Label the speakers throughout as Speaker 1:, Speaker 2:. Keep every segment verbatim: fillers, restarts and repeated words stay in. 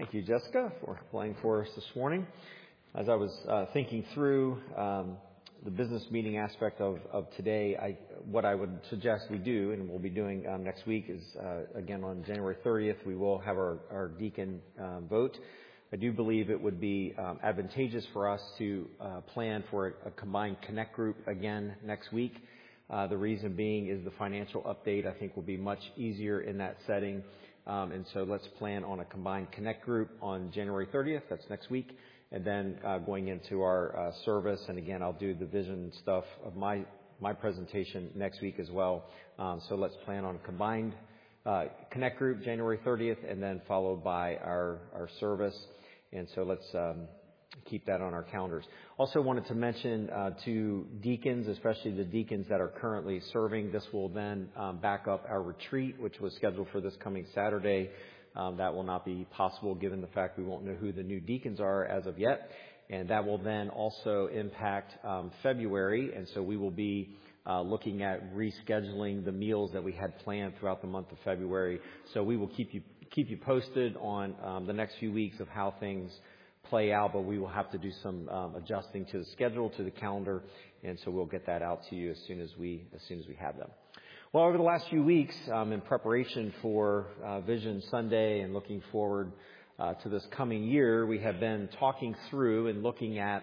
Speaker 1: Thank you, Jessica, for playing for us this morning. As I was uh, thinking through um, the business meeting aspect of, of today, I, what I would suggest we do, and we'll be doing um, next week, is uh, again on January thirtieth, we will have our, our deacon um, vote. I do believe it would be um, advantageous for us to uh, plan for a, a combined connect group again next week. Uh, the reason being is the financial update, I think, will be much easier in that setting. Um, and so let's plan on a combined connect group on January thirtieth. That's next week. And then uh, going into our uh, service. And again, I'll do the vision stuff of my, my presentation next week as well. Um, so let's plan on a combined uh, connect group January thirtieth and then followed by our, our service. And so let's um, keep that on our calendars. Also wanted to mention uh, to deacons, especially the deacons that are currently serving, this will then um, back up our retreat, which was scheduled for this coming Saturday. Um, that will not be possible given the fact we won't know who the new deacons are as of yet. And that will then also impact um, February. And so we will be uh, looking at rescheduling the meals that we had planned throughout the month of February. So we will keep you keep you posted on um, the next few weeks of how things play out, but we will have to do some um, adjusting to the schedule, to the calendar, and so we'll get that out to you as soon as we as soon as we have them. Well, over the last few weeks, um, in preparation for uh, Vision Sunday and looking forward uh, to this coming year, we have been talking through and looking at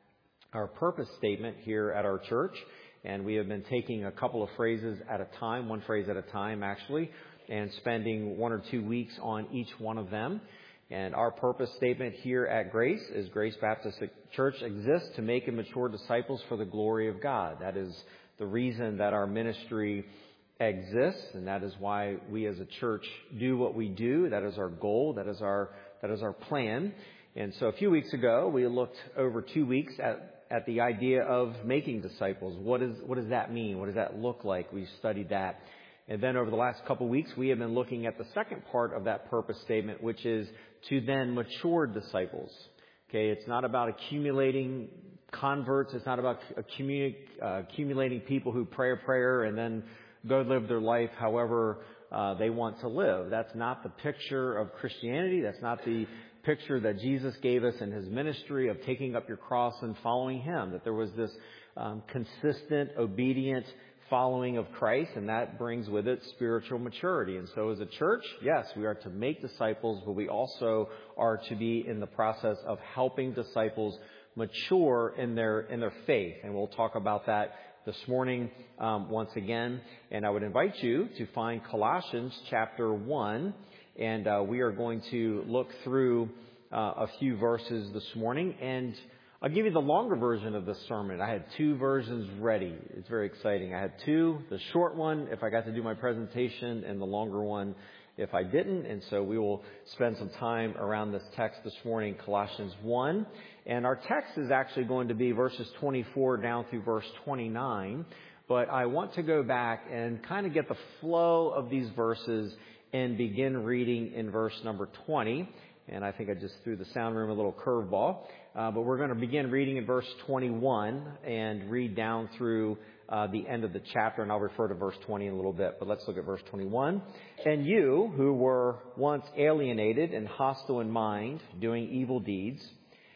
Speaker 1: our purpose statement here at our church, and we have been taking a couple of phrases at a time, one phrase at a time actually, and spending one or two weeks on each one of them. And our purpose statement here at Grace is Grace Baptist Church exists to make and mature disciples for the glory of God. That is the reason that our ministry exists, and that is why we as a church do what we do. That is our goal. That is our that is our plan. And so a few weeks ago, we looked over two weeks at at the idea of making disciples. What is what does that mean? What does that look like? We studied that. And then over the last couple of weeks, we have been looking at the second part of that purpose statement, which is to then mature disciples. Okay, it's not about accumulating converts. It's not about accumulating, uh, accumulating people who pray a prayer and then go live their life however uh, they want to live. That's not the picture of Christianity. That's not the picture that Jesus gave us in his ministry of taking up your cross and following him. That there was this um, consistent, obedient following of Christ, and that brings with it spiritual maturity. And so as a church, yes, we are to make disciples, but we also are to be in the process of helping disciples mature in their in their faith. And we'll talk about that this morning um, once again. And I would invite you to find Colossians chapter one, and uh, we are going to look through uh, a few verses this morning. And I'll give you the longer version of this sermon. I had two versions ready. It's very exciting. I had two, the short one if I got to do my presentation, and the longer one if I didn't. And so we will spend some time around this text this morning, Colossians one. And our text is actually going to be verses twenty-four down through verse twenty-nine. But I want to go back and kind of get the flow of these verses and begin reading in verse number twenty. And I think I just threw the sound room a little curveball. Uh, but we're going to begin reading in verse twenty-one and read down through uh, the end of the chapter. And I'll refer to verse twenty in a little bit. But let's look at verse twenty-one. And you, who were once alienated and hostile in mind, doing evil deeds,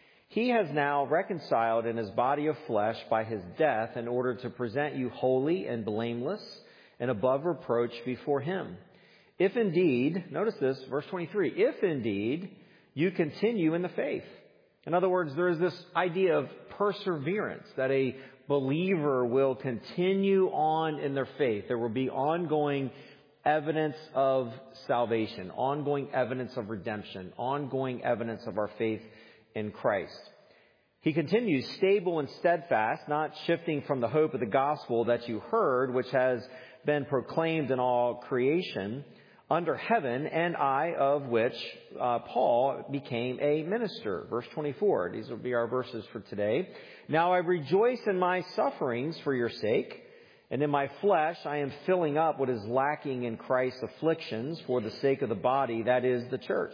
Speaker 1: he has now reconciled in his body of flesh by his death in order to present you holy and blameless and above reproach before him. If indeed, notice this, verse twenty-three, if indeed you continue in the faith. In other words, there is this idea of perseverance, that a believer will continue on in their faith. There will be ongoing evidence of salvation, ongoing evidence of redemption, ongoing evidence of our faith in Christ. He continues stable and steadfast, not shifting from the hope of the gospel that you heard, which has been proclaimed in all creation under heaven, and I, of which uh, Paul became a minister. Verse twenty-four. These will be our verses for today. Now I rejoice in my sufferings for your sake, and in my flesh I am filling up what is lacking in Christ's afflictions for the sake of the body, that is the church,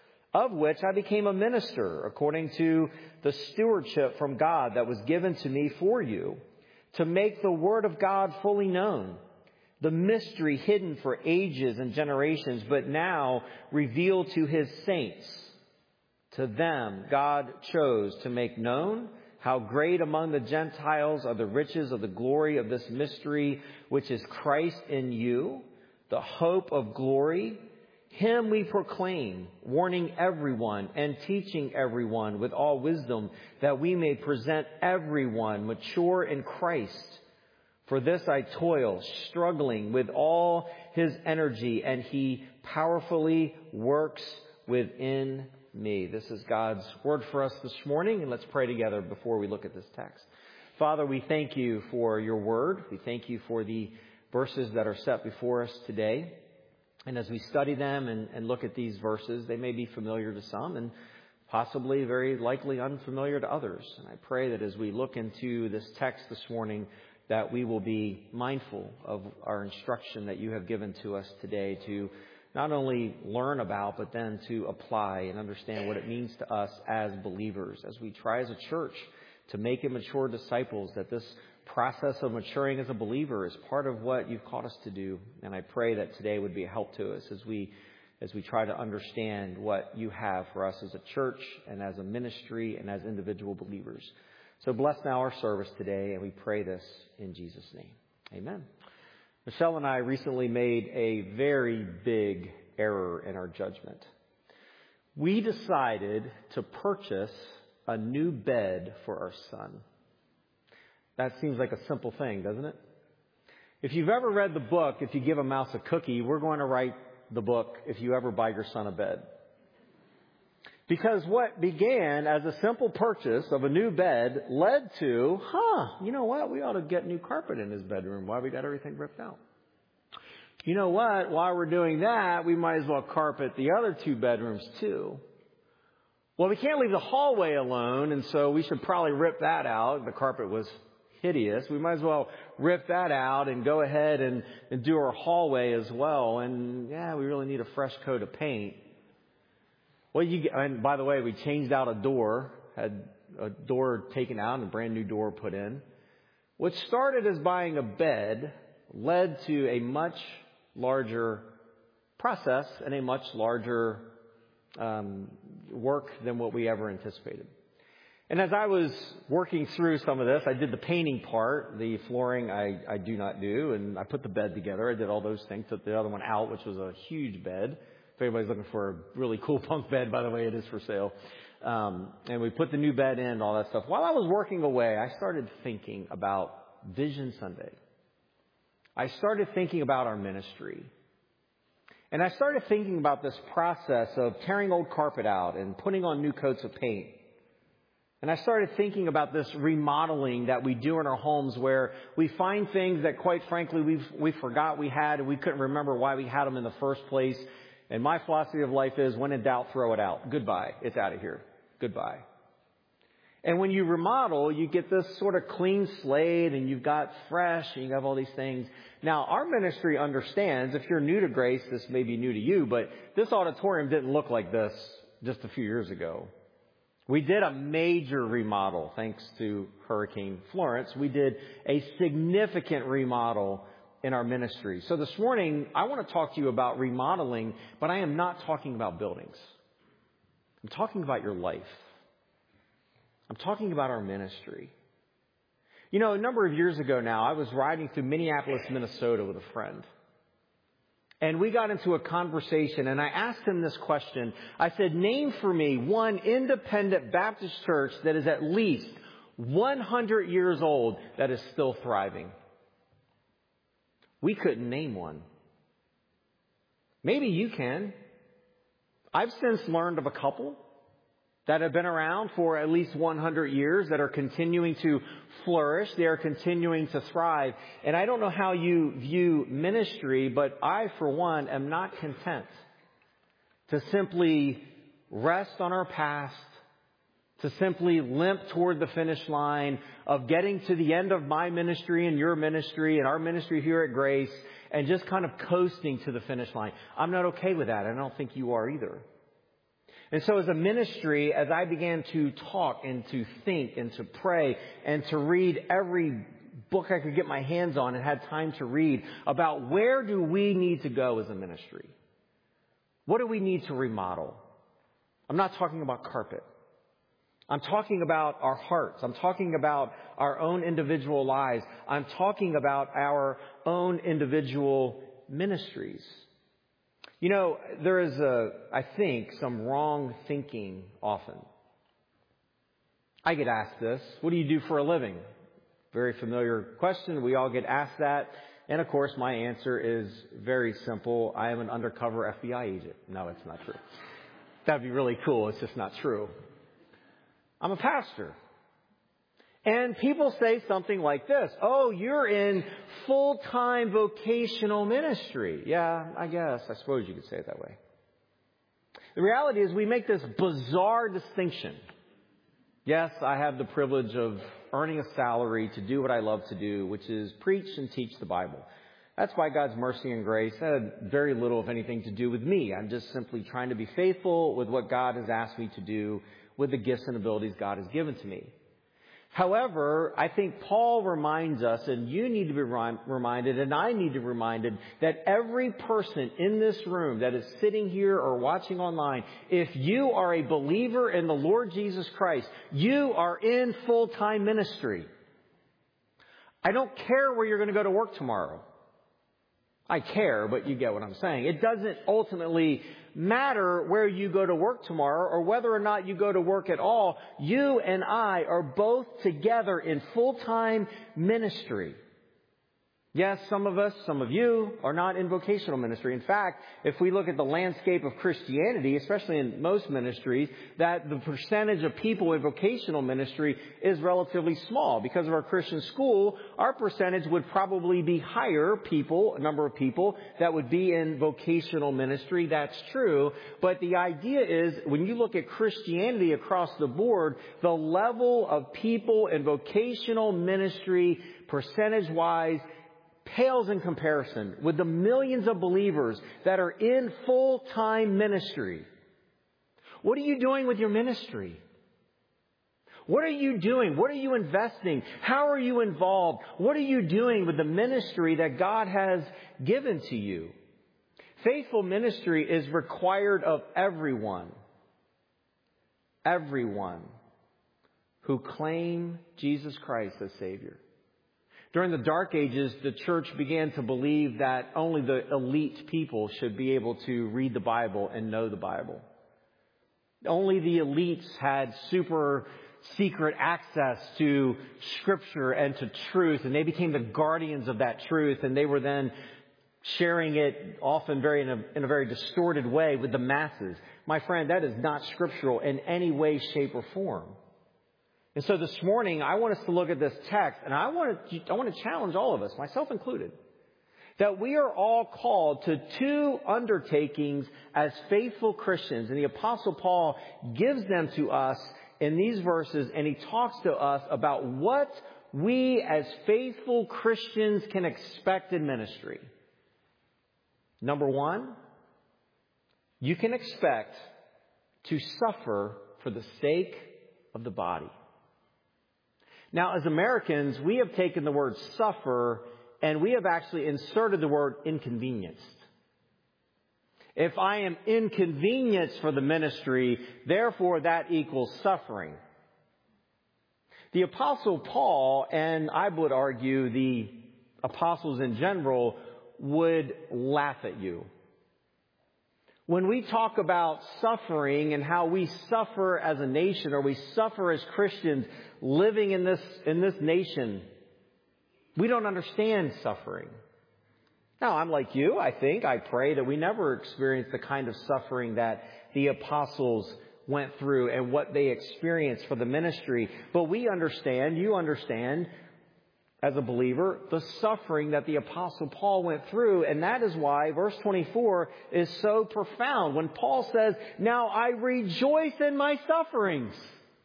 Speaker 1: of which I became a minister according to the stewardship from God that was given to me for you, to make the word of God fully known, the mystery hidden for ages and generations, but now revealed to his saints. To them, God chose to make known how great among the Gentiles are the riches of the glory of this mystery, which is Christ in you, the hope of glory. Him we proclaim, warning everyone and teaching everyone with all wisdom, that we may present everyone mature in Christ. For this I toil, struggling with all his energy, and he powerfully works within me. This is God's word for us this morning, and let's pray together before we look at this text. Father, we thank you for your word. We thank you for the verses that are set before us today. And as we study them and, and look at these verses, they may be familiar to some and possibly very likely unfamiliar to others. And I pray that as we look into this text this morning, that we will be mindful of our instruction that you have given to us today to not only learn about, but then to apply and understand what it means to us as believers, as we try as a church to make immature disciples, that this process of maturing as a believer is part of what you've called us to do. And I pray that today would be a help to us as we as we try to understand what you have for us as a church and as a ministry and as individual believers. So bless now our service today, and we pray this in Jesus' name. Amen. Michelle and I recently made a very big error in our judgment. We decided to purchase a new bed for our son. That seems like a simple thing, doesn't it? If you've ever read the book, If You Give a Mouse a Cookie, we're going to write the book, If You Ever Buy Your Son a Bed. Because what began as a simple purchase of a new bed led to, huh, you know what? We ought to get new carpet in his bedroom. Why we got everything ripped out? You know what? While we're doing that, we might as well carpet the other two bedrooms too. Well, we can't leave the hallway alone, and so we should probably rip that out. The carpet was hideous. We might as well rip that out and go ahead and, and do our hallway as well. And yeah, we really need a fresh coat of paint. Well, you and by the way, we changed out a door, had a door taken out and a brand new door put in. What started as buying a bed led to a much larger process and a much larger um, work than what we ever anticipated. And as I was working through some of this, I did the painting part. The flooring I, I do not do, and I put the bed together. I did all those things, took the other one out, which was a huge bed. If anybody's looking for a really cool bunk bed, by the way, it is for sale. Um, and we put the new bed in and all that stuff. While I was working away, I started thinking about Vision Sunday. I started thinking about our ministry. And I started thinking about this process of tearing old carpet out and putting on new coats of paint. And I started thinking about this remodeling that we do in our homes, where we find things that, quite frankly, we've, we forgot we had and we couldn't remember why we had them in the first place. And my philosophy of life is, when in doubt, throw it out. Goodbye. It's out of here. Goodbye. And when you remodel, you get this sort of clean slate, and you've got fresh, and you have all these things. Now, our ministry understands, if you're new to Grace, this may be new to you, but this auditorium didn't look like this just a few years ago. We did a major remodel thanks to Hurricane Florence. We did a significant remodel in our ministry. So this morning, I want to talk to you about remodeling, but I am not talking about buildings. I'm talking about your life. I'm talking about our ministry. You know, a number of years ago now, I was riding through Minneapolis, Minnesota with a friend. And we got into a conversation, and I asked him this question. I said, name for me one independent Baptist church that is at least one hundred years old that is still thriving. We couldn't name one. Maybe you can. I've since learned of a couple that have been around for at least one hundred years, that are continuing to flourish. They are continuing to thrive. And I don't know how you view ministry, but I, for one, am not content to simply rest on our past, to simply limp toward the finish line of getting to the end of my ministry and your ministry and our ministry here at Grace, and just kind of coasting to the finish line. I'm not okay with that. I don't think you are either. And so as a ministry, as I began to talk and to think and to pray and to read every book I could get my hands on and had time to read about, where do we need to go as a ministry? What do we need to remodel? I'm not talking about carpet. I'm talking about our hearts. I'm talking about our own individual lives. I'm talking about our own individual ministries. You know, there is a, I think, some wrong thinking often. I get asked this, what do you do for a living? Very familiar question. We all get asked that. And of course, my answer is very simple. I am an undercover F B I agent. No, it's not true. That'd be really cool. It's just not true. I'm a pastor. And people say something like this. Oh, you're in full-time vocational ministry. Yeah, I guess. I suppose you could say it that way. The reality is we make this bizarre distinction. Yes, I have the privilege of earning a salary to do what I love to do, which is preach and teach the Bible. That's by God's mercy and grace. That had very little, if anything, to do with me. I'm just simply trying to be faithful with what God has asked me to do with the gifts and abilities God has given to me. However, I think Paul reminds us, and you need to be reminded, and I need to be reminded, that every person in this room that is sitting here or watching online, if you are a believer in the Lord Jesus Christ, you are in full-time ministry. I don't care where you're going to go to work tomorrow. I care, but you get what I'm saying. It doesn't ultimately matter where you go to work tomorrow or whether or not you go to work at all. You and I are both together in full-time ministry. Yes, some of us, some of you are not in vocational ministry. In fact, if we look at the landscape of Christianity, especially in most ministries, that the percentage of people in vocational ministry is relatively small. Because of our Christian school, our percentage would probably be higher people, a number of people that would be in vocational ministry. That's true. But the idea is when you look at Christianity across the board, the level of people in vocational ministry, percentage-wise, pales in comparison with the millions of believers that are in full-time ministry. What are you doing with your ministry? What are you doing? What are you investing? How are you involved? What are you doing with the ministry that God has given to you? Faithful ministry is required of everyone. Everyone who claim Jesus Christ as Savior. During the Dark Ages, the church began to believe that only the elite people should be able to read the Bible and know the Bible. Only the elites had super secret access to Scripture and to truth, and they became the guardians of that truth, and they were then sharing it often very in a, in a very distorted way with the masses. My friend, that is not scriptural in any way, shape, or form. And so this morning, I want us to look at this text, and I want to, I want to challenge all of us, myself included, that we are all called to two undertakings as faithful Christians. And the Apostle Paul gives them to us in these verses, and he talks to us about what we as faithful Christians can expect in ministry. Number one, you can expect to suffer for the sake of the body. Now, as Americans, we have taken the word suffer and we have actually inserted the word inconvenienced. If I am inconvenienced for the ministry, therefore that equals suffering. The Apostle Paul, and I would argue the apostles in general, would laugh at you. When we talk about suffering and how we suffer as a nation, or we suffer as Christians living in this, in this nation, we don't understand suffering. Now, I'm like you. I think, I pray that we never experience the kind of suffering that the apostles went through and what they experienced for the ministry. But we understand, you understand, as a believer, the suffering that the Apostle Paul went through. And that is why verse twenty-four is so profound. When Paul says, now I rejoice in my sufferings.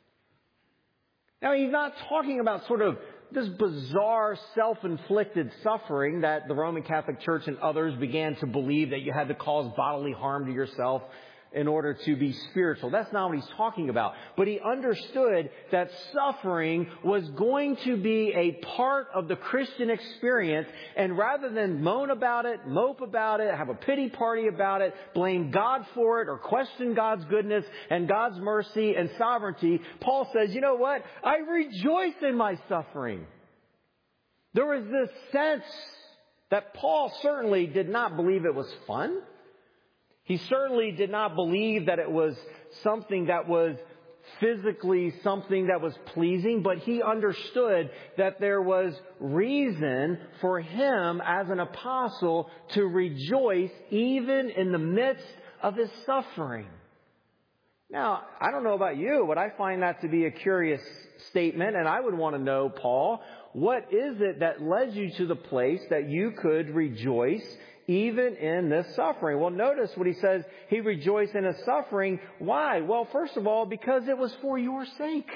Speaker 1: Now, he's not talking about sort of this bizarre self-inflicted suffering that the Roman Catholic Church and others began to believe that you had to cause bodily harm to yourself in order to be spiritual. That's not what he's talking about. But he understood that suffering was going to be a part of the Christian experience. And rather than moan about it, mope about it, have a pity party about it, blame God for it, or question God's goodness and God's mercy and sovereignty, Paul says, you know what? I rejoice in my suffering. There was this sense that Paul certainly did not believe it was fun. He certainly did not believe that it was something that was physically something that was pleasing, but he understood that there was reason for him as an apostle to rejoice even in the midst of his suffering. Now, I don't know about you, but I find that to be a curious statement, and I would want to know, Paul, what is it that led you to the place that you could rejoice even in this suffering? Well, notice what he says. He rejoiced in his suffering. Why? Well, first of all, because it was for your sake.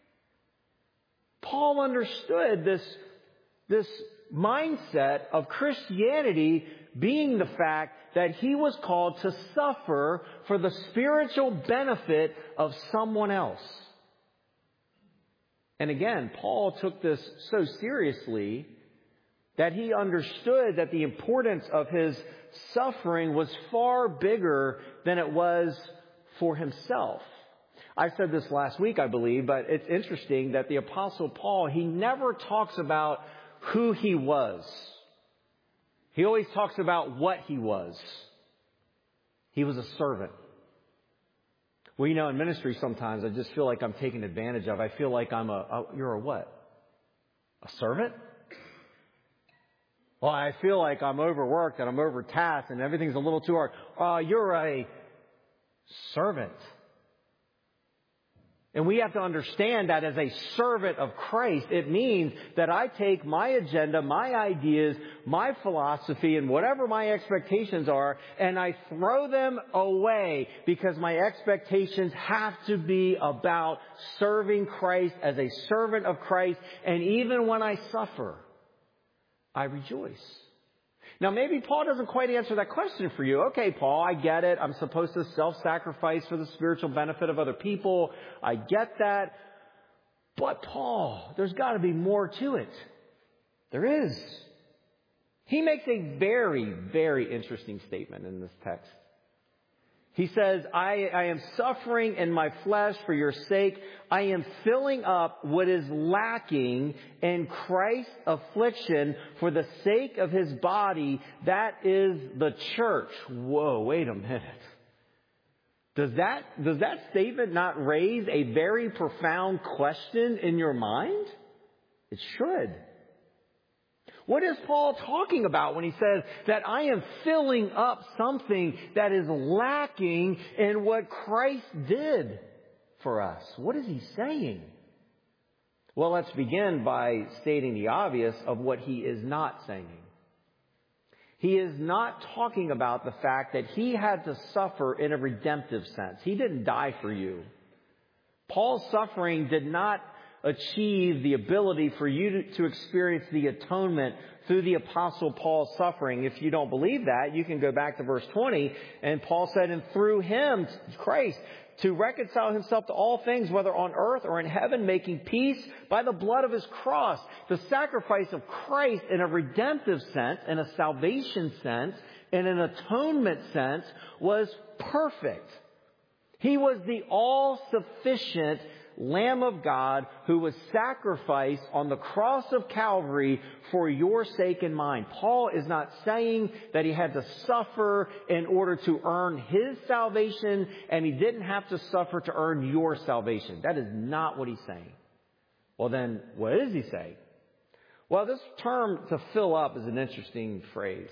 Speaker 1: Paul understood this, this mindset of Christianity being the fact that he was called to suffer for the spiritual benefit of someone else. And again, Paul took this so seriously that he understood that the importance of his suffering was far bigger than it was for himself. I said this last week, I believe, but it's interesting that the Apostle Paul, he never talks about who he was. He always talks about what he was. He was a servant. Well, you know, in ministry sometimes I just feel like I'm taken advantage of. I feel like I'm a, a you're a what? A servant? Well, I feel like I'm overworked and I'm overtasked and everything's a little too hard. Uh, you're a servant. And we have to understand that as a servant of Christ, it means that I take my agenda, my ideas, my philosophy, and whatever my expectations are, and I throw them away because my expectations have to be about serving Christ as a servant of Christ. And even when I suffer, I rejoice. Now, maybe Paul doesn't quite answer that question for you. Okay, Paul, I get it. I'm supposed to self-sacrifice for the spiritual benefit of other people. I get that. But Paul, there's got to be more to it. There is. He makes a very, very interesting statement in this text. He says, I, I am suffering in my flesh for your sake. I am filling up what is lacking in Christ's affliction for the sake of his body. That is the church. Whoa, wait a minute. Does that, does that statement not raise a very profound question in your mind? It should. What is Paul talking about when he says that I am filling up something that is lacking in what Christ did for us? What is he saying? Well, let's begin by stating the obvious of what he is not saying. He is not talking about the fact that he had to suffer in a redemptive sense. He didn't die for you. Paul's suffering did not achieve the ability for you to, to experience the atonement through the Apostle Paul's suffering. If you don't believe that, you can go back to verse twenty, and Paul said, and through him, Christ, to reconcile himself to all things, whether on earth or in heaven, making peace by the blood of his cross. The sacrifice of Christ in a redemptive sense, in a salvation sense, in an atonement sense, was perfect. He was the all-sufficient Lamb of God who was sacrificed on the cross of Calvary for your sake and mine. Paul is not saying that he had to suffer in order to earn his salvation, and he didn't have to suffer to earn your salvation. That is not what he's saying. Well, then, what is he saying? Well, this term to fill up is an interesting phrase.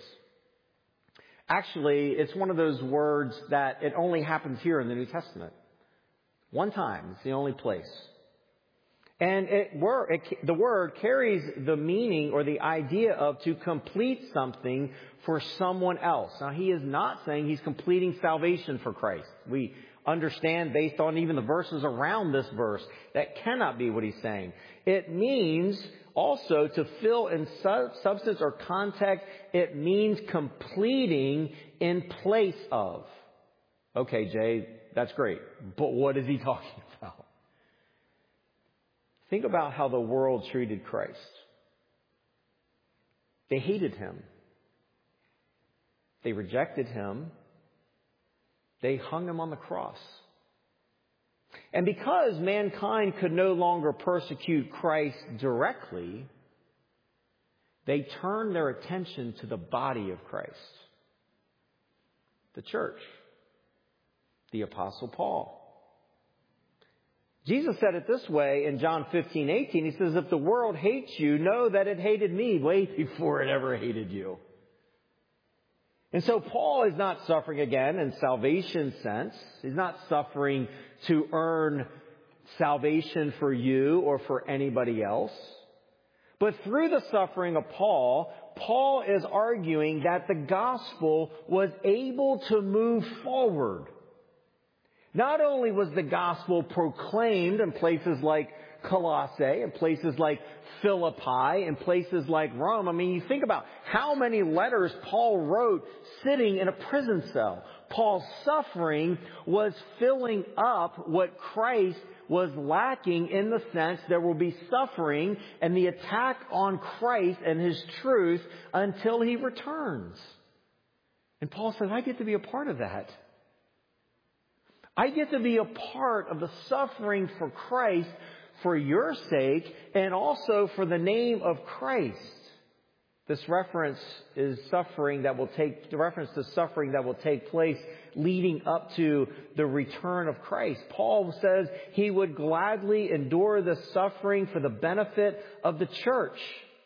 Speaker 1: Actually, it's one of those words that it only happens here in the New Testament. One time. It's the only place. And it, it, the word carries the meaning or the idea of to complete something for someone else. Now, he is not saying he's completing salvation for Christ. We understand based on even the verses around this verse that cannot be what he's saying. It means also to fill in substance or context. It means completing in place of. Okay, Jay, that's great. But what is he talking about? Think about how the world treated Christ. They hated him. They rejected him. They hung him on the cross. And because mankind could no longer persecute Christ directly, they turned their attention to the body of Christ, the church, the Apostle Paul. Jesus said it this way in John fifteen eighteen. He says, if the world hates you, know that it hated me way before it ever hated you. And so Paul is not suffering again in salvation sense. He's not suffering to earn salvation for you or for anybody else. But through the suffering of Paul, Paul is arguing that the gospel was able to move forward. Not only was the gospel proclaimed in places like Colossae, in places like Philippi, in places like Rome. I mean, you think about how many letters Paul wrote sitting in a prison cell. Paul's suffering was filling up what Christ was lacking, in the sense there will be suffering and the attack on Christ and his truth until he returns. And Paul says, I get to be a part of that. I get to be a part of the suffering for Christ for your sake and also for the name of Christ. This reference is suffering that will take, the reference to suffering that will take place leading up to the return of Christ. Paul says he would gladly endure the suffering for the benefit of the church.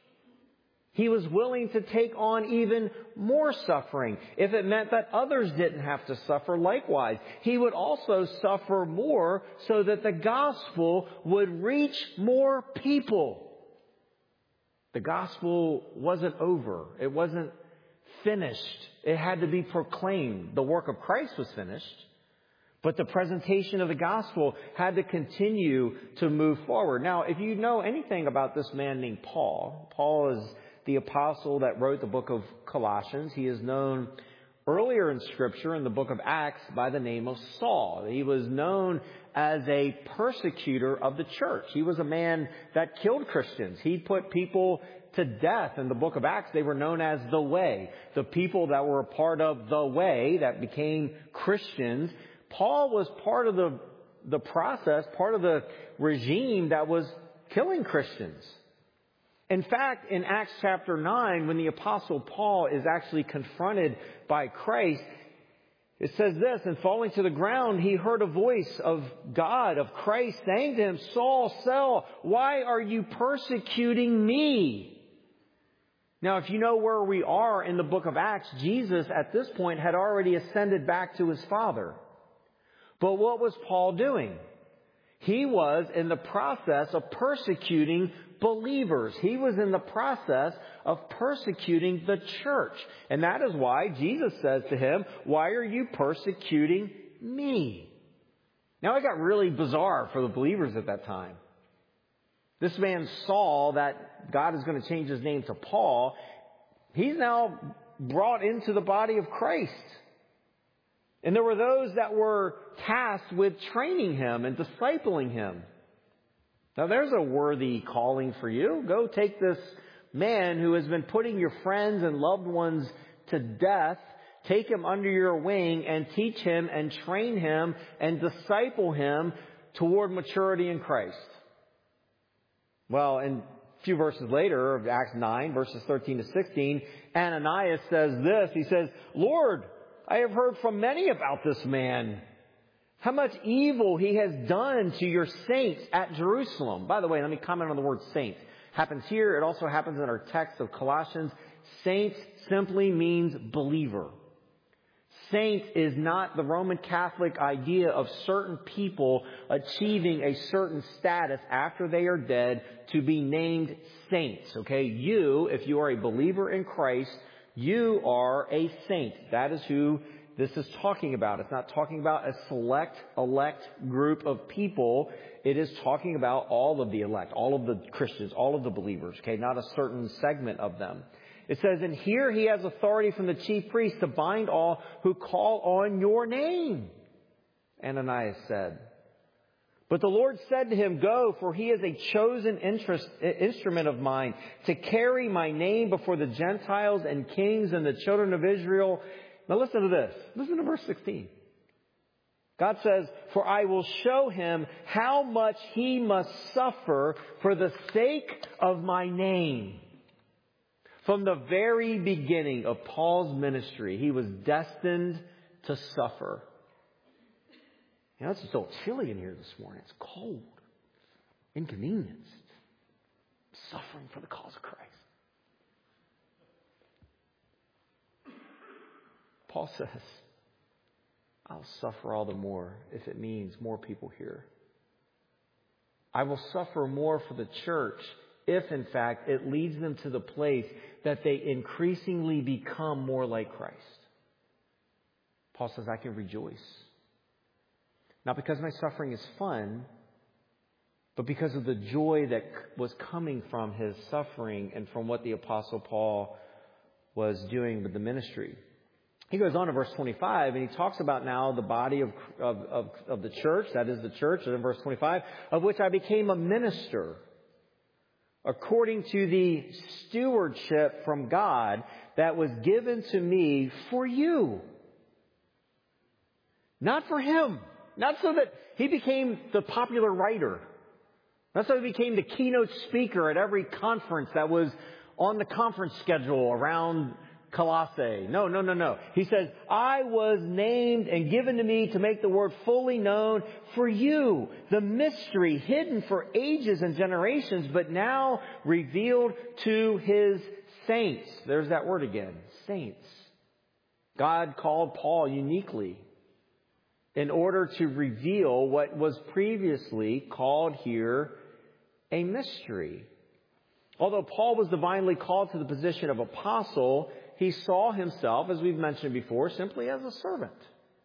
Speaker 1: He was willing to take on even more suffering if it meant that others didn't have to suffer likewise. He would also suffer more so that the gospel would reach more people. The gospel wasn't over. It wasn't finished. It had to be proclaimed. The work of Christ was finished, but the presentation of the gospel had to continue to move forward. Now, if you know anything about this man named Paul, Paul is the apostle that wrote the book of Colossians. He is known earlier in Scripture in the book of Acts by the name of Saul. He was known as a persecutor of the church. He was a man that killed Christians. He put people to death. In the book of Acts, they were known as the Way. The people that were a part of the Way that became Christians. Paul was part of the, the process, part of the regime that was killing Christians. In fact, in Acts chapter nine, when the Apostle Paul is actually confronted by Christ, it says this, and falling to the ground, he heard a voice of God, of Christ, saying to him, Saul, Saul, why are you persecuting me? Now, if you know where we are in the book of Acts, Jesus at this point had already ascended back to his Father. But what was Paul doing? He was in the process of persecuting believers. He was in the process of persecuting the church. And that is why Jesus says to him, why are you persecuting me? Now, it got really bizarre for the believers at that time. This man Saul, that God is going to change his name to Paul, he's now brought into the body of Christ. And there were those that were tasked with training him and discipling him. Now, there's a worthy calling for you. Go take this man who has been putting your friends and loved ones to death, take him under your wing and teach him and train him and disciple him toward maturity in Christ. Well, and a few verses later of Acts nine, verses thirteen to sixteen, Ananias says this. He says, Lord, I have heard from many about this man, how much evil he has done to your saints at Jerusalem. By the way, let me comment on the word saints. Happens here. It also happens in our text of Colossians. Saints simply means believer. Saint is not the Roman Catholic idea of certain people achieving a certain status after they are dead to be named saints. Okay, you, if you are a believer in Christ, you are a saint. That is who this is talking about. It's not talking about a select, elect group of people. It is talking about all of the elect, all of the Christians, all of the believers, okay? Not a certain segment of them. It says, and here he has authority from the chief priest to bind all who call on your name. Ananias said. But the Lord said to him, go, for he is a chosen interest, instrument of mine to carry my name before the Gentiles and kings and the children of Israel. Now listen to this. Listen to verse sixteen. God says, for I will show him how much he must suffer for the sake of my name. From the very beginning of Paul's ministry, he was destined to suffer. You know, it's so chilly in here this morning. It's cold. Inconvenienced. Suffering for the cause of Christ. Paul says, I'll suffer all the more if it means more people here. I will suffer more for the church if, in fact, it leads them to the place that they increasingly become more like Christ. Paul says, I can rejoice. Not because my suffering is fun, but because of the joy that was coming from his suffering and from what the Apostle Paul was doing with the ministry. He goes on to verse twenty-five, and he talks about now the body of, of, of, of the church, that is the church, and in verse twenty-five, of which I became a minister, according to the stewardship from God that was given to me for you. Not for him. Not so that he became the popular writer. Not so he became the keynote speaker at every conference that was on the conference schedule around Colossae. No, no, no, no. He says, I was named and given to me to make the word fully known for you. The mystery hidden for ages and generations, but now revealed to his saints. There's that word again. Saints. God called Paul uniquely in order to reveal what was previously called here a mystery. Although Paul was divinely called to the position of apostle, he saw himself, as we've mentioned before, simply as a servant.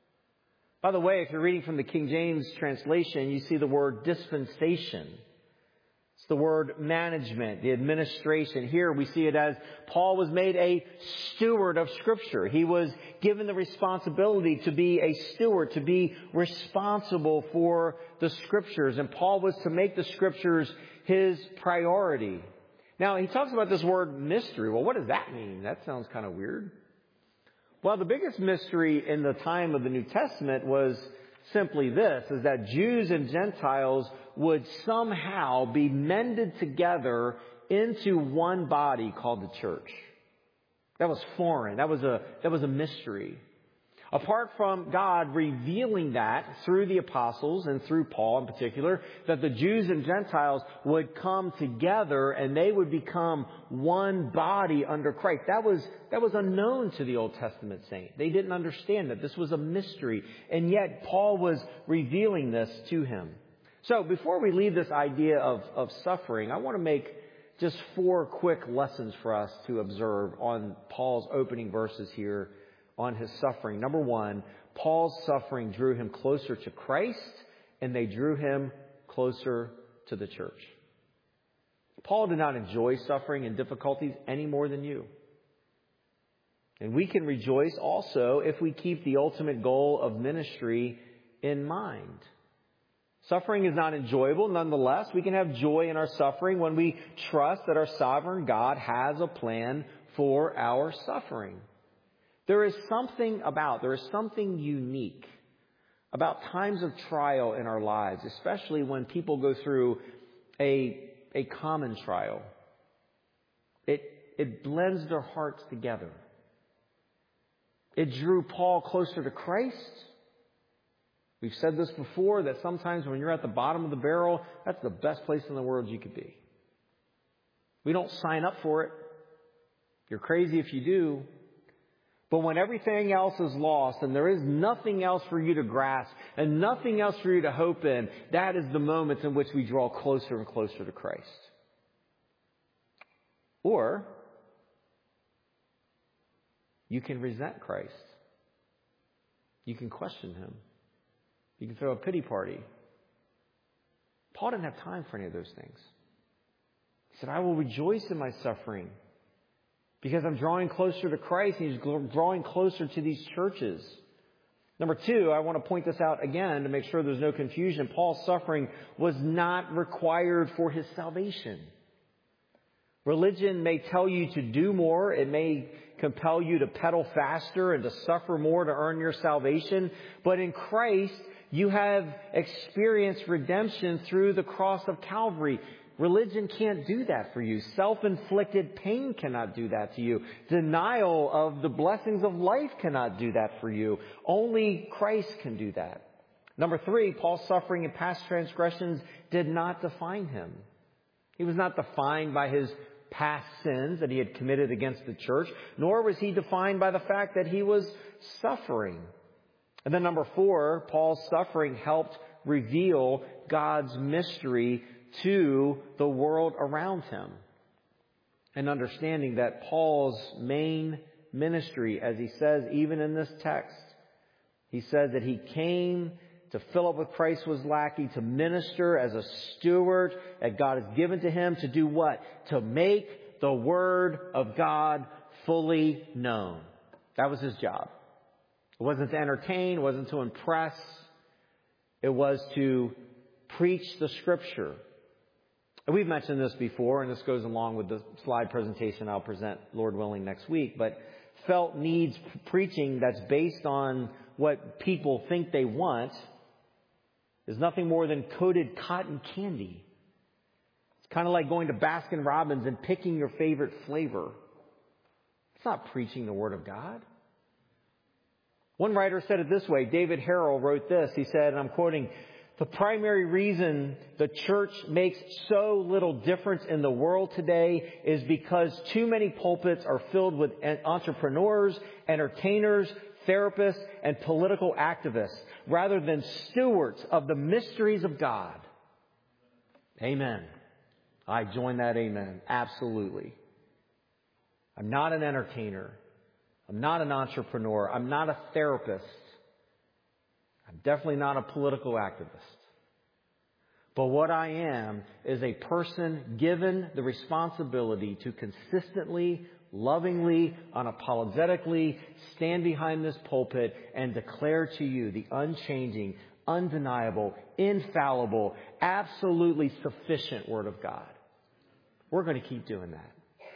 Speaker 1: By the way, if you're reading from the King James translation, you see the word dispensation. It's the word management, the administration. Here we see it as Paul was made a steward of Scripture. He was given the responsibility to be a steward, to be responsible for the Scriptures. And Paul was to make the Scriptures his priority. Now, he talks about this word mystery. Well, what does that mean? That sounds kind of weird. Well, the biggest mystery in the time of the New Testament was simply this, is that Jews and Gentiles would somehow be mended together into one body called the church. That was foreign. That was a, that was a mystery. Apart from God revealing that through the apostles and through Paul in particular, that the Jews and Gentiles would come together and they would become one body under Christ. That was, that was unknown to the Old Testament saint. They didn't understand that this was a mystery. And yet Paul was revealing this to him. So before we leave this idea of, of suffering, I want to make just four quick lessons for us to observe on Paul's opening verses here on his suffering. Number one, Paul's suffering drew him closer to Christ, and they drew him closer to the church. Paul did not enjoy suffering and difficulties any more than you. And we can rejoice also if we keep the ultimate goal of ministry in mind. Suffering is not enjoyable. Nonetheless, we can have joy in our suffering when we trust that our sovereign God has a plan for our suffering. There is something about, there is something unique about times of trial in our lives, especially when people go through a, a common trial. It, it blends their hearts together. It drew Paul closer to Christ. We've said this before, that sometimes when you're at the bottom of the barrel, that's the best place in the world you could be. We don't sign up for it. You're crazy if you do. But when everything else is lost and there is nothing else for you to grasp and nothing else for you to hope in, that is the moments in which we draw closer and closer to Christ. Or you can resent Christ. You can question him. You can throw a pity party. Paul didn't have time for any of those things. He said, I will rejoice in my suffering because I'm drawing closer to Christ and He's drawing closer to these churches. Number two, I want to point this out again to make sure there's no confusion. Paul's suffering was not required for his salvation. Religion may tell you to do more. It may compel you to pedal faster and to suffer more to earn your salvation. But in Christ, you have experienced redemption through the cross of Calvary. Religion can't do that for you. Self-inflicted pain cannot do that to you. Denial of the blessings of life cannot do that for you. Only Christ can do that. Number three, Paul's suffering and past transgressions did not define him. He was not defined by his past sins that he had committed against the church, nor was he defined by the fact that he was suffering. And then number four, Paul's suffering helped reveal God's mystery to the world around him. And understanding that Paul's main ministry, as he says even in this text, he says that he came to fill up what Christ was lacking, to minister as a steward that God has given to him to do what? To make the Word of God fully known. That was his job. It wasn't to entertain, it wasn't to impress. It was to preach the Scripture. And we've mentioned this before, and this goes along with the slide presentation I'll present, Lord willing, next week. But felt needs preaching that's based on what people think they want is nothing more than coated cotton candy. It's kind of like going to Baskin Robbins and picking your favorite flavor. It's not preaching the Word of God. One writer said it this way. David Harrell wrote this. He said, and I'm quoting, "The primary reason the church makes so little difference in the world today is because too many pulpits are filled with entrepreneurs, entertainers, therapists, and political activists, rather than stewards of the mysteries of God." Amen. I join that amen. Absolutely. I'm not an entertainer. I'm not an entrepreneur. I'm not a therapist. I'm definitely not a political activist. But what I am is a person given the responsibility to consistently, lovingly, unapologetically stand behind this pulpit and declare to you the unchanging, undeniable, infallible, absolutely sufficient Word of God. We're going to keep doing that.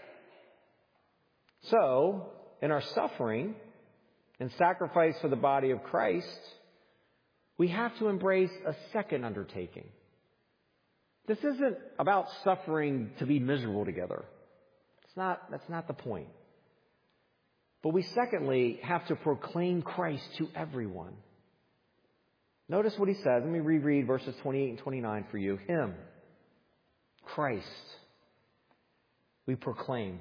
Speaker 1: So, in our suffering and sacrifice for the body of Christ, we have to embrace a second undertaking. This isn't about suffering to be miserable together. It's not, that's not the point. But we secondly have to proclaim Christ to everyone. Notice what he says. Let me reread verses twenty-eight and twenty-nine for you. Him, Christ, we proclaim,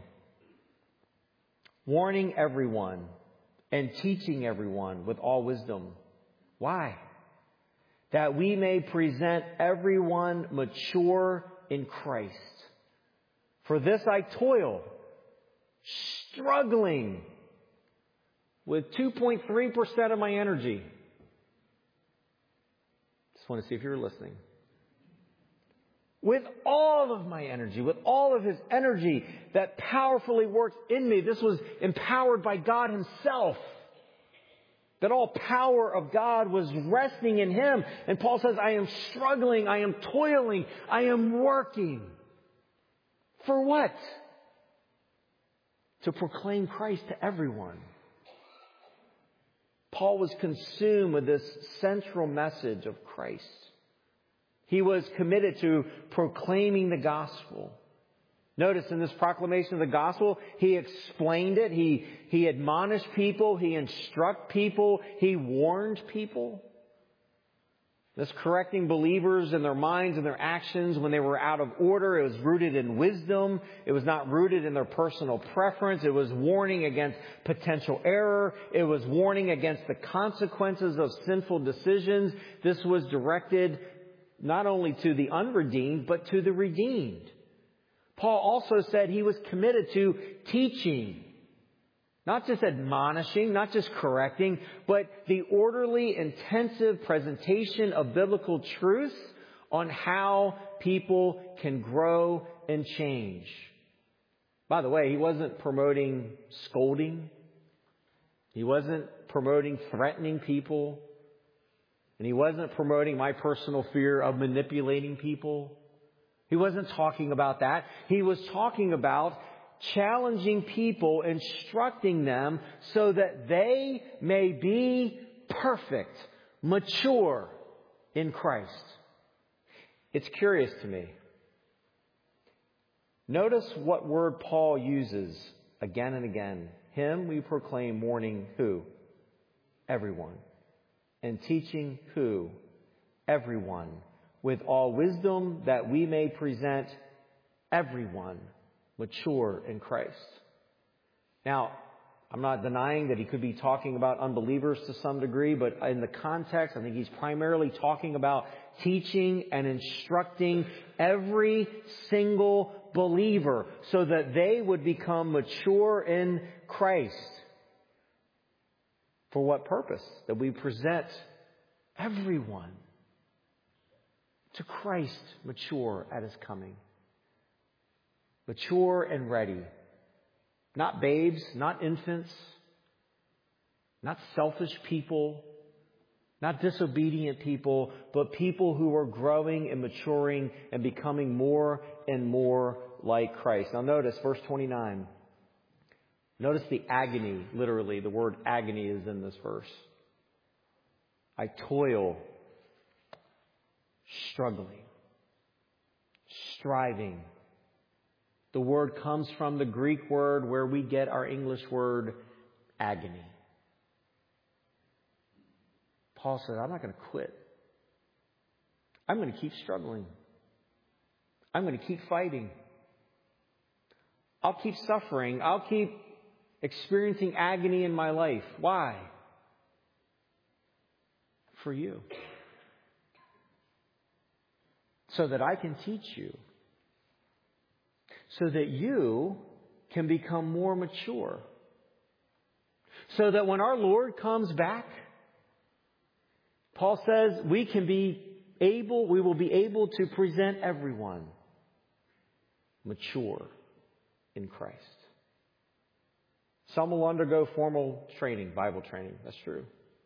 Speaker 1: warning everyone and teaching everyone with all wisdom. Why? That we may present everyone mature in Christ. For this I toil, struggling with two point three percent of my energy. Just want to see if you're listening. With all of my energy, with all of His energy that powerfully works in me. This was empowered by God Himself. That all power of God was resting in Him. And Paul says, I am struggling, I am toiling, I am working. For what? To proclaim Christ to everyone. Paul was consumed with this central message of Christ. He was committed to proclaiming the gospel. Notice in this proclamation of the gospel, he explained it. He, he admonished people. He instructed people. He warned people. This correcting believers in their minds and their actions when they were out of order. It was rooted in wisdom. It was not rooted in their personal preference. It was warning against potential error. It was warning against the consequences of sinful decisions. This was directed not only to the unredeemed, but to the redeemed. Paul also said he was committed to teaching, not just admonishing, not just correcting, but the orderly, intensive presentation of biblical truth on how people can grow and change. By the way, he wasn't promoting scolding. He wasn't promoting threatening people. And he wasn't promoting my personal fear of manipulating people. He wasn't talking about that. He was talking about challenging people, instructing them so that they may be perfect, mature in Christ. It's curious to me. Notice what word Paul uses again and again. Him we proclaim, warning who? Everyone. And teaching who? Everyone. With all wisdom, that we may present everyone mature in Christ. Now, I'm not denying that he could be talking about unbelievers to some degree, but in the context, I think he's primarily talking about teaching and instructing every single believer so that they would become mature in Christ. For what purpose? That we present everyone to Christ mature at His coming. Mature and ready. Not babes, not infants, not selfish people, not disobedient people, but people who are growing and maturing and becoming more and more like Christ. Now notice verse twenty-nine. Notice the agony, literally, the word agony is in this verse. I toil, struggling, striving. The word comes from the Greek word where we get our English word agony. Paul said, I'm not going to quit. I'm going to keep struggling. I'm going to keep fighting. I'll keep suffering. I'll keep experiencing agony in my life. Why? For you. So that I can teach you. So that you can become more mature. So that when our Lord comes back, Paul says we can be able, we will be able to present everyone mature in Christ. Some will undergo formal training, Bible training. That's true.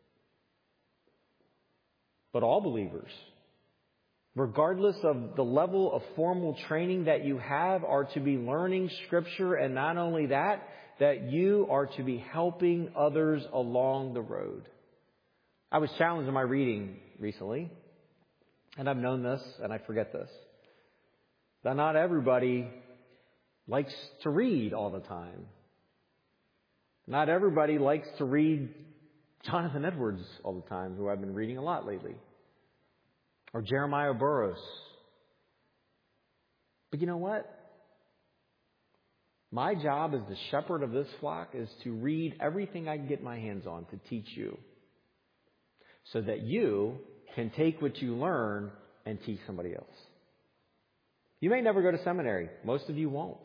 Speaker 1: But all believers, regardless of the level of formal training that you have, are to be learning Scripture. And not only that, that you are to be helping others along the road. I was challenged in my reading recently, and I've known this, and I forget this, that not everybody likes to read all the time. Not everybody likes to read Jonathan Edwards all the time, who I've been reading a lot lately. Or Jeremiah Burroughs. But you know what? My job as the shepherd of this flock is to read everything I can get my hands on to teach you. So that you can take what you learn and teach somebody else. You may never go to seminary. Most of you won't.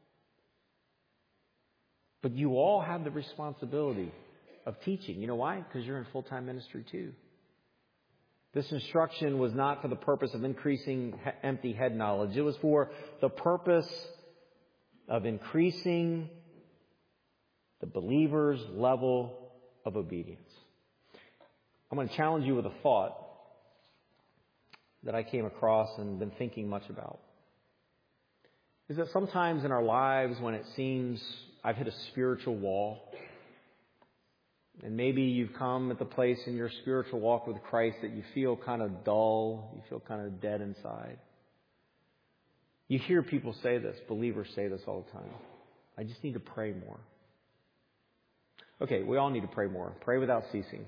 Speaker 1: But you all have the responsibility of teaching. You know why? Because you're in full-time ministry too. This instruction was not for the purpose of increasing empty head knowledge. It was for the purpose of increasing the believer's level of obedience. I'm going to challenge you with a thought that I came across and been thinking much about. Is that sometimes in our lives when it seems I've hit a spiritual wall, and maybe you've come at the place in your spiritual walk with Christ that you feel kind of dull, you feel kind of dead inside. You hear people say this, believers say this all the time. I just need to pray more. Okay, we all need to pray more. Pray without ceasing.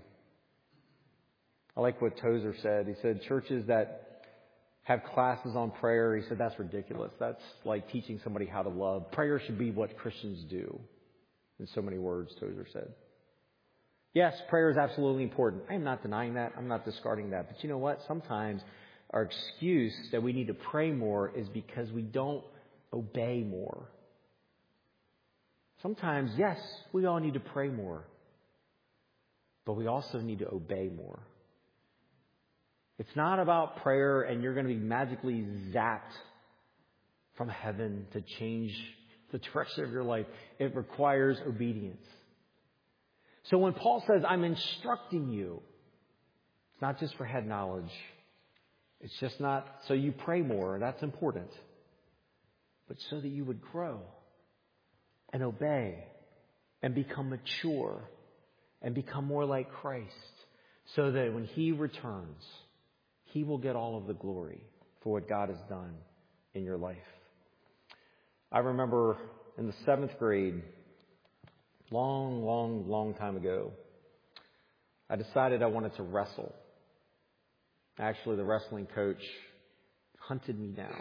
Speaker 1: I like what Tozer said. He said churches that have classes on prayer, he said that's ridiculous. That's like teaching somebody how to love. Prayer should be what Christians do. In so many words, Tozer said. Yes, prayer is absolutely important. I am not denying that. I'm not discarding that. But you know what? Sometimes our excuse that we need to pray more is because we don't obey more. Sometimes, yes, we all need to pray more. But we also need to obey more. It's not about prayer and you're going to be magically zapped from heaven to change the direction of your life. It requires obedience. So when Paul says, I'm instructing you, it's not just for head knowledge. It's just not so you pray more. That's important. But so that you would grow and obey and become mature and become more like Christ, so that when He returns, He will get all of the glory for what God has done in your life. I remember in the seventh grade, long, long, long time ago, I decided I wanted to wrestle. Actually, the wrestling coach hunted me down.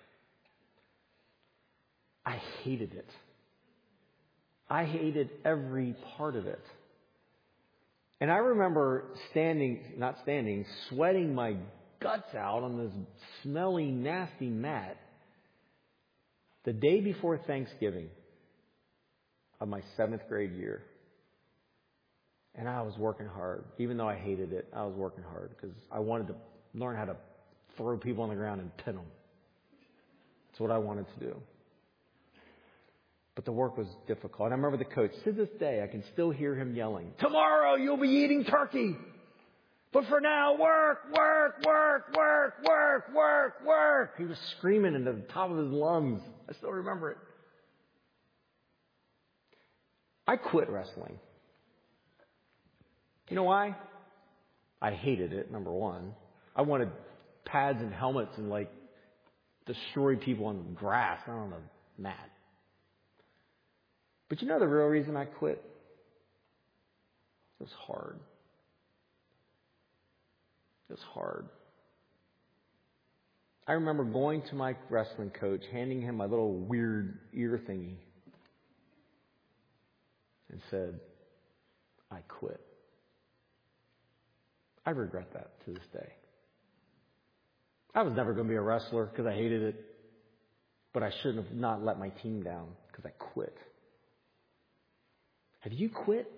Speaker 1: I hated it. I hated every part of it. And I remember standing, not standing, sweating my guts out on this smelly, nasty mat the day before Thanksgiving of my seventh grade year. And I was working hard. Even though I hated it, I was working hard because I wanted to learn how to throw people on the ground and pin them. That's what I wanted to do. But the work was difficult. And I remember the coach, to this day, I can still hear him yelling, tomorrow you'll be eating turkey. But for now, work, work, work, work, work, work, work. He was screaming into the top of his lungs. I still remember it. I quit wrestling. You know why? I hated it, number one. I wanted pads and helmets and like destroy people on the grass, not on the mat. But you know the real reason I quit? It was hard. It was hard. I remember going to my wrestling coach, handing him my little weird ear thingy, and said, I quit. I regret that to this day. I was never going to be a wrestler because I hated it, but I shouldn't have not let my team down because I quit. Have you quit?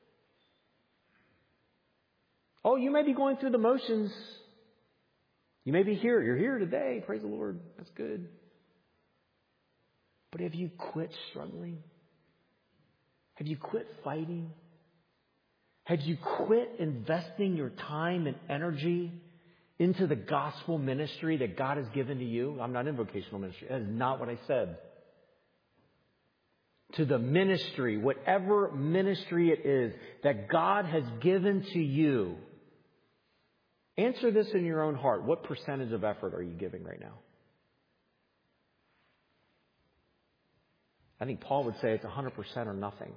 Speaker 1: Oh, you may be going through the motions. You may be here. You're here today. Praise the Lord. That's good. But have you quit struggling? Have you quit fighting? Have you quit investing your time and energy into the gospel ministry that God has given to you? I'm not in vocational ministry. That is not what I said. To the ministry, whatever ministry it is that God has given to you. Answer this in your own heart. What percentage of effort are you giving right now? I think Paul would say it's one hundred percent or nothing.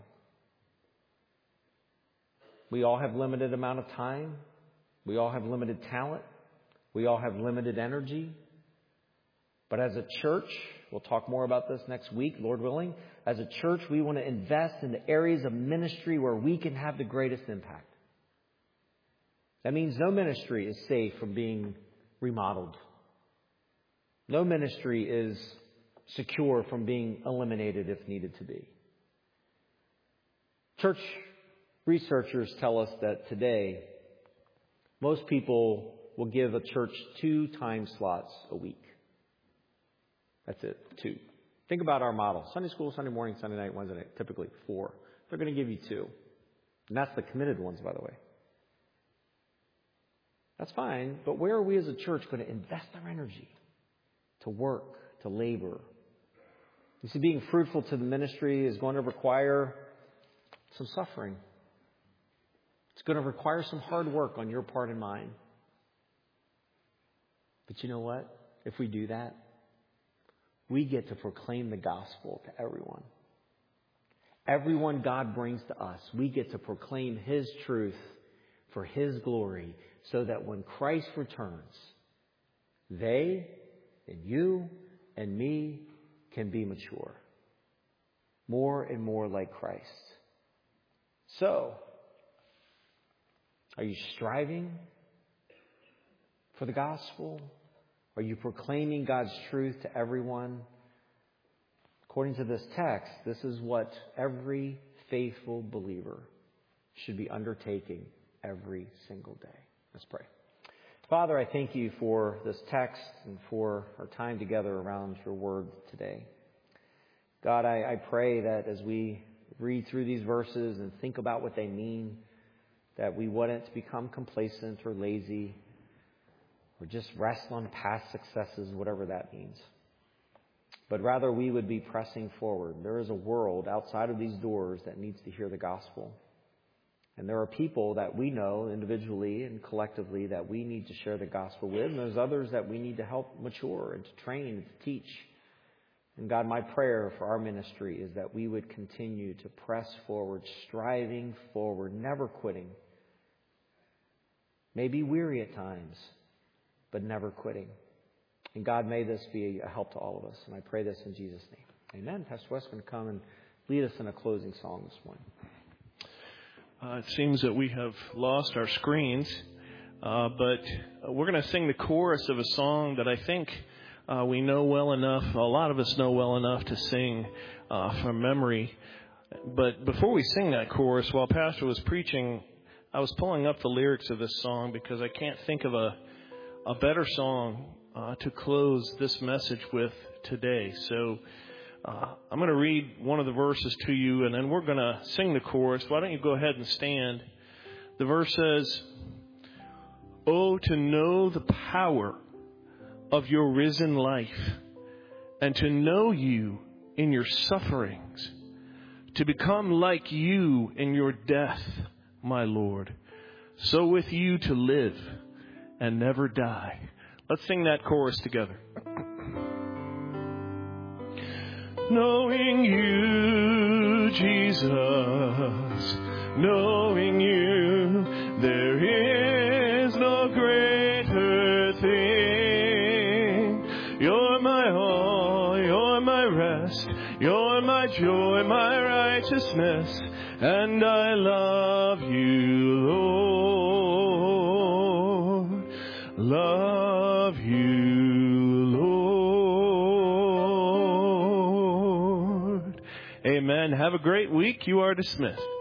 Speaker 1: We all have limited amount of time. We all have limited talent. We all have limited energy. But as a church, we'll talk more about this next week, Lord willing. As a church, we want to invest in the areas of ministry where we can have the greatest impact. That means no ministry is safe from being remodeled. No ministry is secure from being eliminated if needed to be. Church researchers tell us that today, most people will give a church two time slots a week. That's it, two. Think about our model. Sunday school, Sunday morning, Sunday night, Wednesday night, typically four. They're going to give you two. And that's the committed ones, by the way. That's fine, but where are we as a church going to invest our energy? To work, to labor. You see, being fruitful to the ministry is going to require some suffering. It's going to require some hard work on your part and mine. But you know what? If we do that, we get to proclaim the gospel to everyone. Everyone God brings to us, we get to proclaim His truth for His glory, so that when Christ returns, they and you and me can be mature. More and more like Christ. So, are you striving for the gospel? Are you proclaiming God's truth to everyone? According to this text, this is what every faithful believer should be undertaking every single day. Let's pray. Father, I thank you for this text and for our time together around your word today. God, I, I pray that as we read through these verses and think about what they mean, that we wouldn't become complacent or lazy or just rest on past successes, whatever that means. But rather we would be pressing forward. There is a world outside of these doors that needs to hear the gospel. And there are people that we know individually and collectively that we need to share the gospel with. And there's others that we need to help mature and to train and to teach. And God, my prayer for our ministry is that we would continue to press forward, striving forward, never quitting. Maybe weary at times, but never quitting. And God, may this be a help to all of us. And I pray this in Jesus' name. Amen. Pastor Wes is going to come and lead us in a closing song this morning.
Speaker 2: Uh, it seems that we have lost our screens, uh, but we're going to sing the chorus of a song that I think uh, we know well enough, a lot of us know well enough to sing uh, from memory. But before we sing that chorus, while Pastor was preaching, I was pulling up the lyrics of this song because I can't think of a, a better song uh, to close this message with today. So Uh, I'm going to read one of the verses to you, and then we're going to sing the chorus. Why don't you go ahead and stand? The verse says, "Oh, to know the power of your risen life, and to know you in your sufferings, to become like you in your death, my Lord, so with you to live and never die." Let's sing that chorus together. Knowing you, Jesus, knowing you, there is no greater thing. You're my all, you're my rest, you're my joy, my righteousness, and I love you, Lord, love you. Amen. Have a great week. You are dismissed.